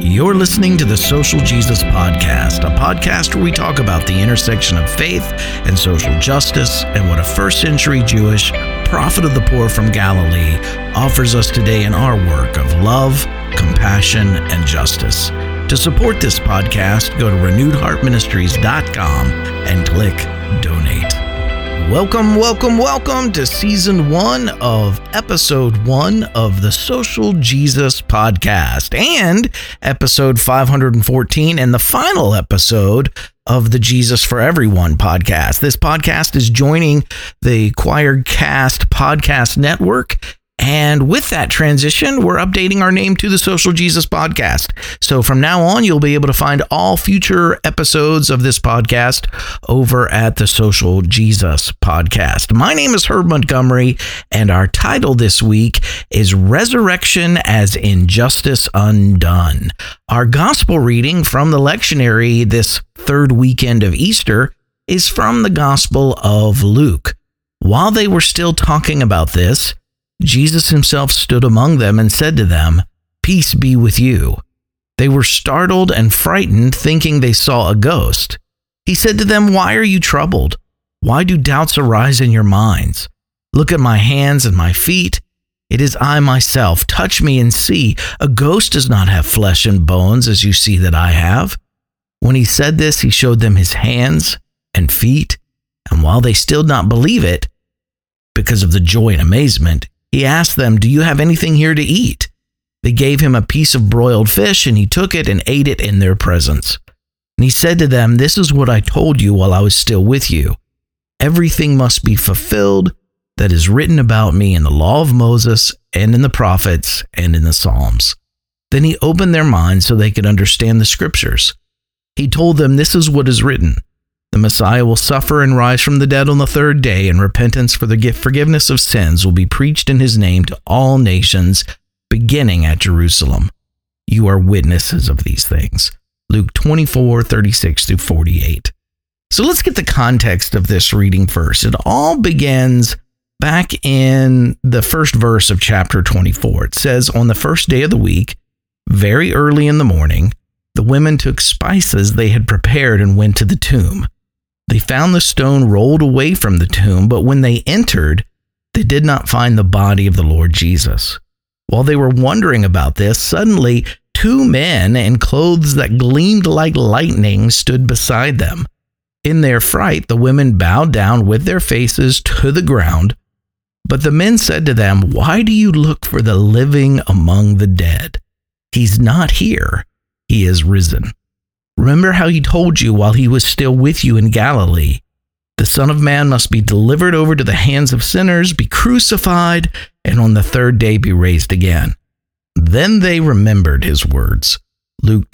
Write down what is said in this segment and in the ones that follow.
You're listening to the Social Jesus Podcast, a podcast where we talk about the intersection of faith and social justice and what a first-century Jewish prophet of the poor from Galilee offers us today in our work of love, compassion, and justice. To support this podcast, go to renewedheartministries.com and click Donate. Welcome to Season 1 of Episode 1 of the Social Jesus Podcast and Episode 514 and the final episode of the Jesus for Everyone podcast. This podcast is joining the Choircast Podcast Network, and with that transition, we're updating our name to the Social Jesus Podcast. So from now on, you'll be able to find all future episodes of this podcast over at the Social Jesus Podcast. My name is Herb Montgomery, and our title this week is Resurrection as Injustice Undone. Our gospel reading from the lectionary this third weekend of Easter is from the Gospel of Luke. While they were still talking about this, Jesus himself stood among them and said to them, "Peace be with you." They were startled and frightened, thinking they saw a ghost. He said to them, "Why are you troubled? Why do doubts arise in your minds? Look at my hands and my feet. It is I myself. Touch me and see. A ghost does not have flesh and bones as you see that I have." When he said this, he showed them his hands and feet, and while they still did not believe it, because of the joy and amazement, he asked them, "Do you have anything here to eat?" They gave him a piece of broiled fish, and he took it and ate it in their presence. And he said to them, "This is what I told you while I was still with you. Everything must be fulfilled that is written about me in the law of Moses and in the prophets and in the Psalms." Then he opened their minds so they could understand the scriptures. He told them, "This is what is written. The Messiah will suffer and rise from the dead on the third day, and repentance for the forgiveness of sins will be preached in his name to all nations, beginning at Jerusalem. You are witnesses of these things." Luke 24:36-48. So let's get the context of this reading first. It all begins back in the first verse of chapter 24. It says, "On the first day of the week, very early in the morning, the women took spices they had prepared and went to the tomb. They found the stone rolled away from the tomb, but when they entered, they did not find the body of the Lord Jesus. While they were wondering about this, suddenly 2 men in clothes that gleamed like lightning stood beside them. In their fright, the women bowed down with their faces to the ground. But the men said to them, 'Why do you look for the living among the dead? He's not here. He is risen. Remember how he told you while he was still with you in Galilee. The Son of Man must be delivered over to the hands of sinners, be crucified, and on the third day be raised again.' Then they remembered his words." Luke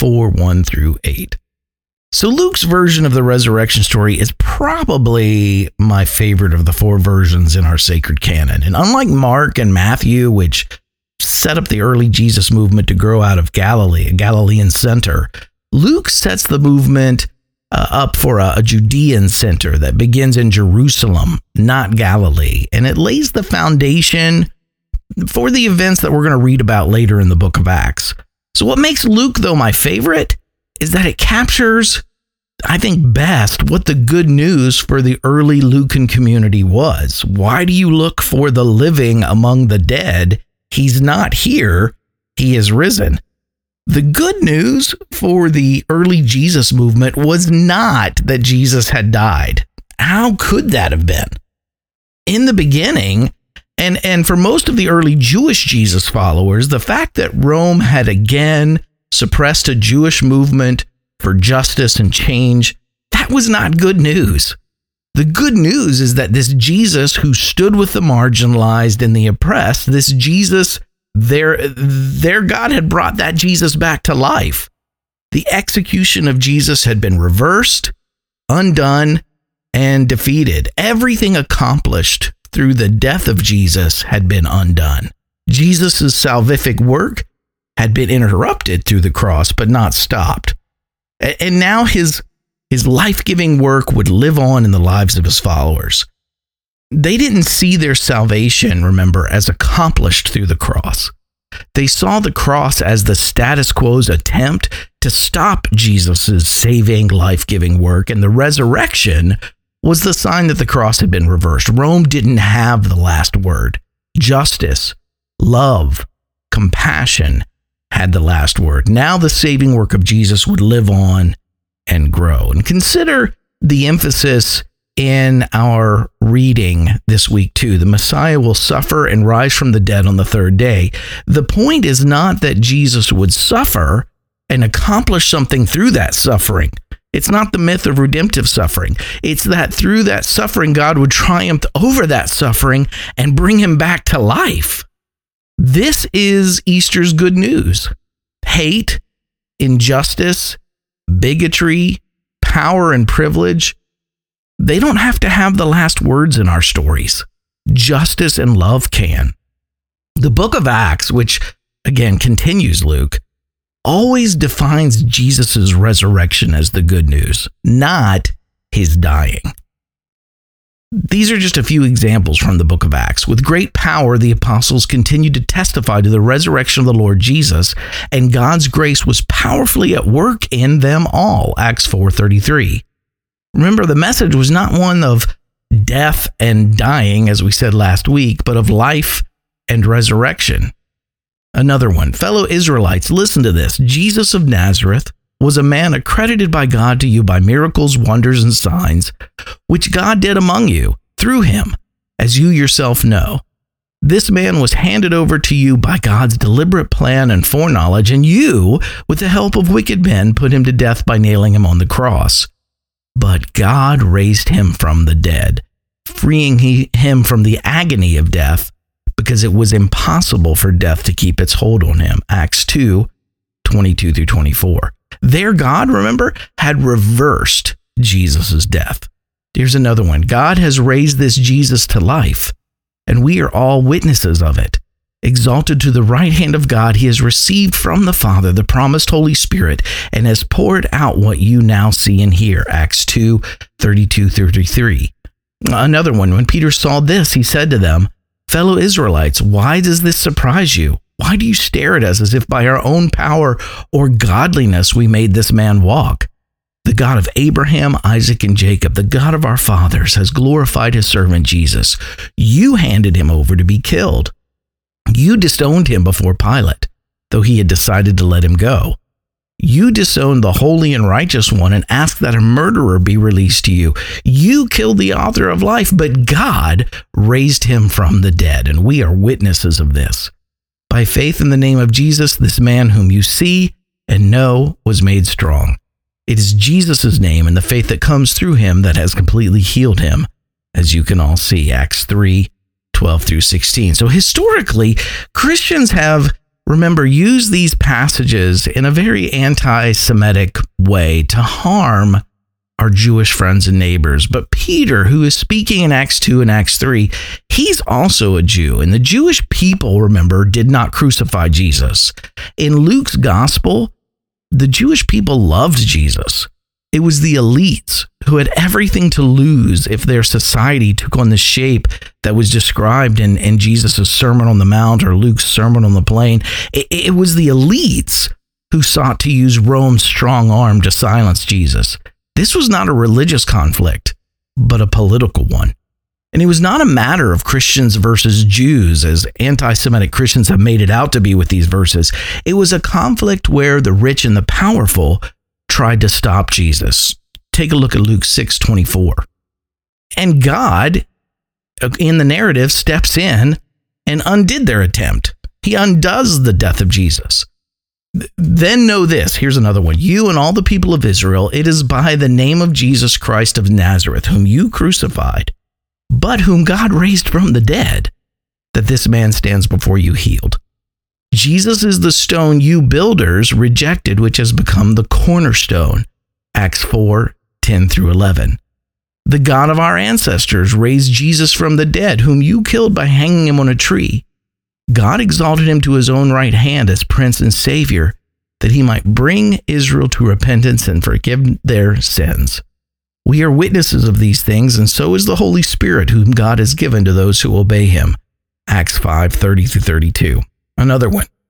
24:1-8. So Luke's version of the resurrection story is probably my favorite of the 4 versions in our sacred canon. And unlike Mark and Matthew, which set up the early Jesus movement to grow out of Galilee, a Galilean center, Luke sets the movement up for a Judean center that begins in Jerusalem, not Galilee. And it lays the foundation for the events that we're going to read about later in the book of Acts. So what makes Luke, though, my favorite is that it captures, I think, best what the good news for the early Lucan community was. Why do you look for the living among the dead? He's not here. He is risen. The good news for the early Jesus movement was not that Jesus had died. How could that have been? In the beginning, and for most of the early Jewish Jesus followers, the fact that Rome had again suppressed a Jewish movement for justice and change, that was not good news. The good news is that this Jesus who stood with the marginalized and the oppressed, this Jesus, their God had brought that Jesus back to life. The execution of Jesus had been reversed, undone, and defeated. Everything accomplished through the death of Jesus had been undone. Jesus' salvific work had been interrupted through the cross, but not stopped. And now his life-giving work would live on in the lives of his followers. They didn't see their salvation, remember, as accomplished through the cross. They saw the cross as the status quo's attempt to stop Jesus' saving, life-giving work, and the resurrection was the sign that the cross had been reversed. Rome didn't have the last word. Justice, love, compassion had the last word. Now the saving work of Jesus would live on and grow. And consider the emphasis in our reading this week too. The Messiah will suffer and rise from the dead on the third day. The point is not that Jesus would suffer and accomplish something through that suffering. It's not the myth of redemptive suffering. It's that through that suffering, God would triumph over that suffering and bring him back to life. This is Easter's good news. Hate, injustice, bigotry, power, and privilege, they don't have to have the last words in our stories. Justice and love can. The book of Acts, which again continues Luke, always defines Jesus' resurrection as the good news, not his dying. These are just a few examples from the book of Acts. With great power, the apostles continued to testify to the resurrection of the Lord Jesus, and God's grace was powerfully at work in them all. Acts 4:33. Remember, the message was not one of death and dying, as we said last week, but of life and resurrection. Another one, fellow Israelites, listen to this. Jesus of Nazareth was a man accredited by God to you by miracles, wonders, and signs, which God did among you through him, as you yourself know. This man was handed over to you by God's deliberate plan and foreknowledge, and you, with the help of wicked men, put him to death by nailing him on the cross. But God raised him from the dead, freeing him from the agony of death, because it was impossible for death to keep its hold on him. Acts 2:22-24. There, God, remember, had reversed Jesus' death. Here's another one. God has raised this Jesus to life, and we are all witnesses of it. Exalted to the right hand of God, he has received from the Father the promised Holy Spirit and has poured out what you now see and hear. Acts 2:32-33. Another one. When Peter saw this, he said to them, fellow Israelites, why does this surprise you? Why do you stare at us as if by our own power or godliness we made this man walk? The God of Abraham, Isaac, and Jacob, the God of our fathers, has glorified his servant Jesus. You handed him over to be killed. You disowned him before Pilate, though he had decided to let him go. You disowned the holy and righteous one and asked that a murderer be released to you. You killed the author of life, but God raised him from the dead, and we are witnesses of this. By faith in the name of Jesus, this man whom you see and know was made strong. It is Jesus' name and the faith that comes through him that has completely healed him, as you can all see, Acts 3:12-16. So historically, Christians have, remember, used these passages in a very anti-Semitic way to harm our Jewish friends and neighbors. But Peter, who is speaking in Acts 2 and Acts 3, he's also a Jew. And the Jewish people, remember, did not crucify Jesus. In Luke's gospel, the Jewish people loved Jesus. It was the elites who had everything to lose if their society took on the shape that was described in Jesus' Sermon on the Mount or Luke's Sermon on the Plain. It was the elites who sought to use Rome's strong arm to silence Jesus. This was not a religious conflict, but a political one. And it was not a matter of Christians versus Jews, as anti-Semitic Christians have made it out to be with these verses. It was a conflict where the rich and the powerful tried to stop Jesus. Take a look at Luke 6:24. And God, in the narrative, steps in and undid their attempt. He undoes the death of Jesus. Then know this. Here's another one. You and all the people of Israel, it is by the name of Jesus Christ of Nazareth, whom you crucified, but whom God raised from the dead, that this man stands before you healed. Jesus is the stone you builders rejected, which has become the cornerstone. Acts 4:10-11. The God of our ancestors raised Jesus from the dead, whom you killed by hanging him on a tree. God exalted him to his own right hand as Prince and Savior, that he might bring Israel to repentance and forgive their sins. We are witnesses of these things, and so is the Holy Spirit, whom God has given to those who obey him. Acts 5:30-32. Another one.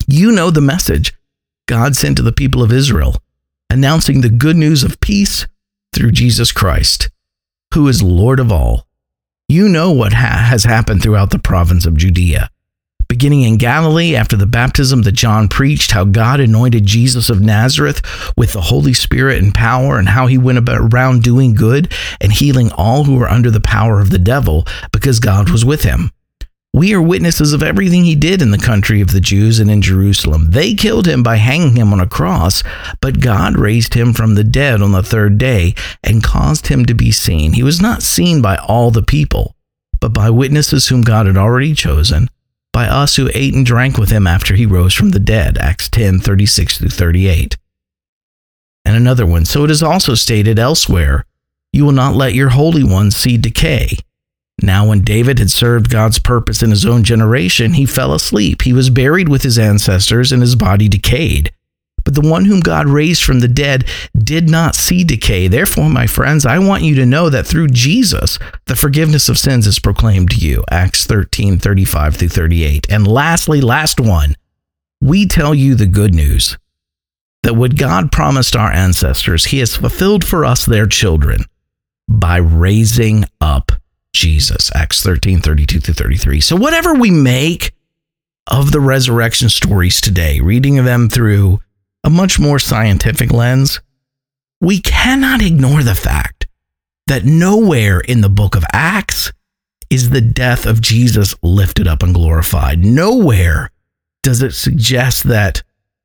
You know the message God sent to the people of Israel, announcing the good news of peace through Jesus Christ, who is Lord of all. You know what has happened throughout the province of Judea, beginning in Galilee after the baptism that John preached, how God anointed Jesus of Nazareth with the Holy Spirit and power, and how he went around doing good and healing all who were under the power of the devil, because God was with him. We are witnesses of everything he did in the country of the Jews and in Jerusalem. They killed him by hanging him on a cross, but God raised him from the dead on the third day and caused him to be seen. He was not seen by all the people, but by witnesses whom God had already chosen, by us who ate and drank with him after he rose from the dead. Acts 10:36-38. And another one. So it is also stated elsewhere, you will not let your Holy One see decay. Now when David had served God's purpose in his own generation, he fell asleep. He was buried with his ancestors, and his body decayed. But the one whom God raised from the dead did not see decay. Therefore, my friends, I want you to know that through Jesus, the forgiveness of sins is proclaimed to you. Acts 13:35-38. And lastly, last one, we tell you the good news, that what God promised our ancestors, he has fulfilled for us, their children, by raising up Jesus. Acts 13:32-33. So whatever we make of the resurrection stories today, reading them through a much more scientific lens, we cannot ignore the fact that nowhere in the book of Acts is the death of Jesus lifted up and glorified. Nowhere does it suggest that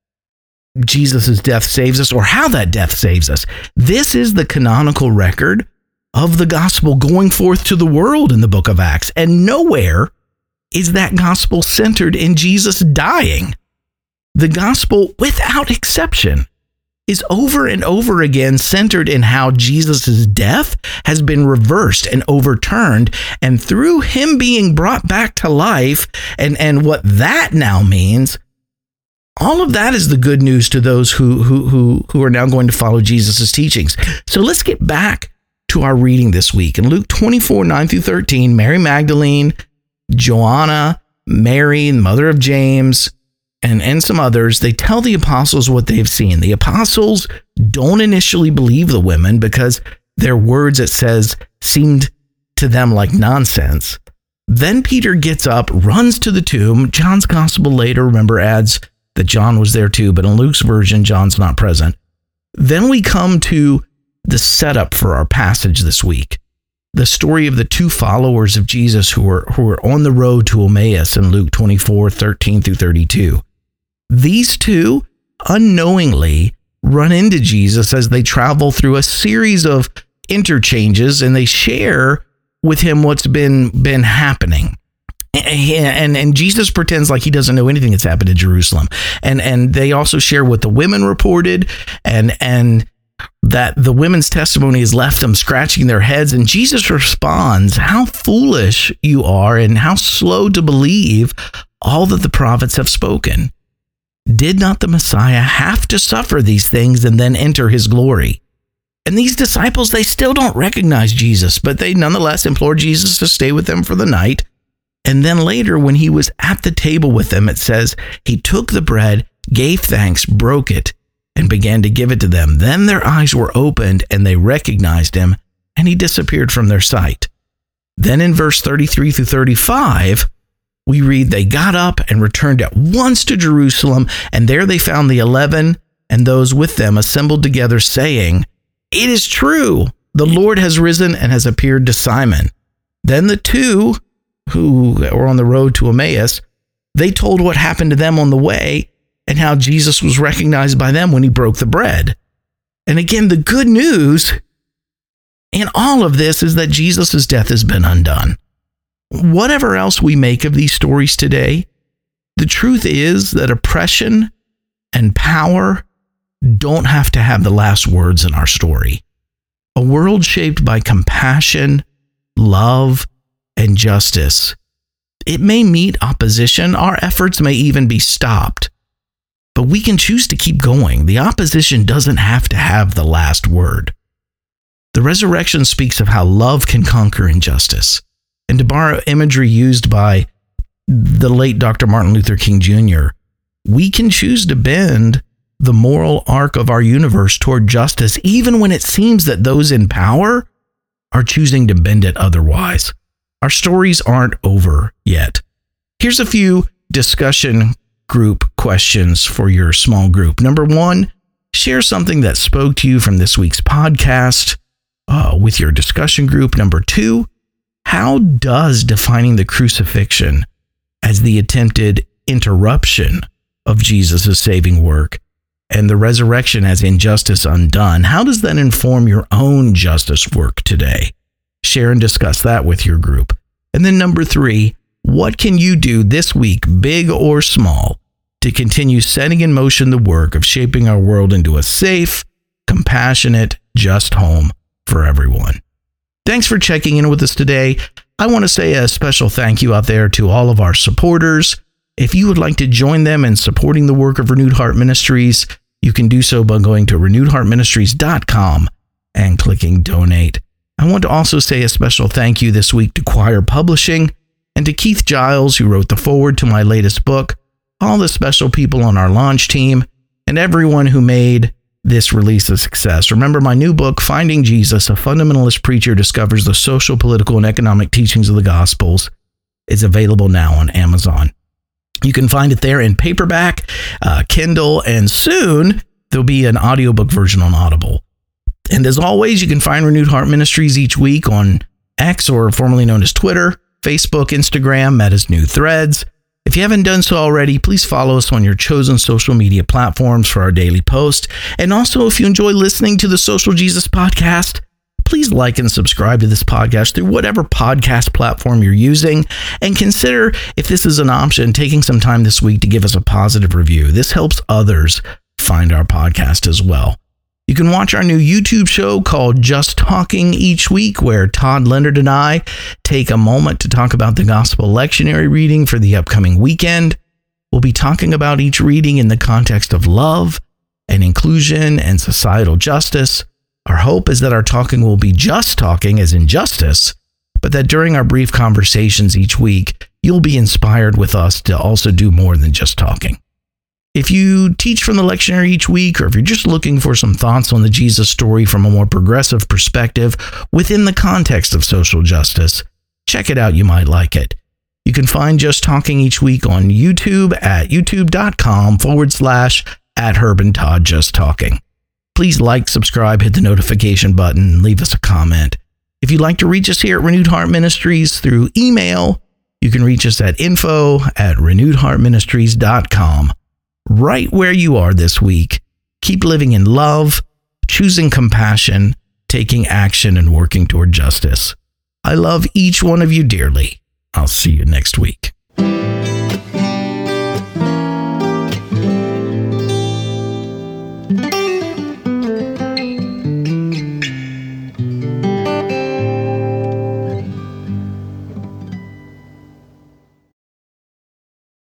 Jesus' death saves us or how that death saves us. This is the canonical record of the gospel going forth to the world in the book of Acts. And nowhere is that gospel centered in Jesus dying. The gospel, without exception, is over and over again centered in how Jesus' death has been reversed and overturned, and through him being brought back to life, and what that now means, all of that is the good news to those who are now going to follow Jesus' teachings. So let's get back to our reading this week. In Luke 24:9-13, Mary Magdalene, Joanna, Mary, mother of James, and some others, they tell the apostles what they've seen. The apostles don't initially believe the women because their words, it says, seemed to them like nonsense. Then Peter gets up, runs to the tomb. John's gospel later, remember, adds that John was there too, but in Luke's version, John's not present. Then we come to the setup for our passage this week. The story of the two followers of Jesus who were on the road to Emmaus in Luke 24:13-32. These two unknowingly run into Jesus as they travel through a series of interchanges, and they share with him what's been happening. And Jesus pretends like he doesn't know anything that's happened in Jerusalem. And they also share what the women reported, and that the women's testimony has left them scratching their heads. And Jesus responds, how foolish you are and how slow to believe all that the prophets have spoken. Did not the Messiah have to suffer these things and then enter his glory? And these disciples, they still don't recognize Jesus, but they nonetheless implore Jesus to stay with them for the night. And then later, when he was at the table with them, it says, he took the bread, gave thanks, broke it, and began to give it to them. Then their eyes were opened, and they recognized him, and he disappeared from their sight. Then in verse 33-35, we read, they got up and returned at once to Jerusalem, and there they found the 11 and those with them assembled together, saying, it is true, the Lord has risen and has appeared to Simon. Then the two who were on the road to Emmaus, they told what happened to them on the way and how Jesus was recognized by them when he broke the bread. And again, the good news in all of this is that Jesus' death has been undone. Whatever else we make of these stories today, the truth is that oppression and power don't have to have the last words in our story. A world shaped by compassion, love, and justice, it may meet opposition. Our efforts may even be stopped, but we can choose to keep going. The opposition doesn't have to have the last word. The resurrection speaks of how love can conquer injustice. And to borrow imagery used by the late Dr. Martin Luther King Jr., we can choose to bend the moral arc of our universe toward justice, even when it seems that those in power are choosing to bend it otherwise. Our stories aren't over yet. Here's a few discussion group questions for your small group. Number 1, share something that spoke to you from this week's podcast with your discussion group. Number 2, how does defining the crucifixion as the attempted interruption of Jesus' saving work and the resurrection as injustice undone, how does that inform your own justice work today? Share and discuss that with your group. And then number 3, what can you do this week, big or small, to continue setting in motion the work of shaping our world into a safe, compassionate, just home for everyone? Thanks for checking in with us today. I want to say a special thank you out there to all of our supporters. If you would like to join them in supporting the work of Renewed Heart Ministries, you can do so by going to renewedheartministries.com and clicking donate. I want to also say a special thank you this week to Choir Publishing and to Keith Giles, who wrote the foreword to my latest book, all the special people on our launch team, and everyone who made this release a success. Remember, my new book, Finding Jesus, A Fundamentalist Preacher Discovers the Social, Political, and Economic Teachings of the Gospels, is available now on Amazon. You can find it there in paperback, Kindle, and soon there'll be an audiobook version on Audible. And as always, you can find Renewed Heart Ministries each week on X, or formerly known as Twitter, Facebook, Instagram, Meta's new Threads. If you haven't done so already, please follow us on your chosen social media platforms for our daily post. And also, if you enjoy listening to the Social Jesus Podcast, please like and subscribe to this podcast through whatever podcast platform you're using. And consider, if this is an option, taking some time this week to give us a positive review. This helps others find our podcast as well. You can watch our new YouTube show called Just Talking each week, where Todd Leonard and I take a moment to talk about the gospel lectionary reading for the upcoming weekend. We'll be talking about each reading in the context of love and inclusion and societal justice. Our hope is that our talking will be just talking, as in justice, but that during our brief conversations each week, you'll be inspired with us to also do more than just talking. If you teach from the lectionary each week, or if you're just looking for some thoughts on the Jesus story from a more progressive perspective within the context of social justice, check it out. You might like it. You can find Just Talking each week on YouTube at youtube.com/@HerbandToddJustTalking. Please like, subscribe, hit the notification button, and leave us a comment. If you'd like to reach us here at Renewed Heart Ministries through email, you can reach us at info@renewedheartministries.com. Right where you are this week, keep living in love, choosing compassion, taking action, and working toward justice. I love each one of you dearly. I'll see you next week.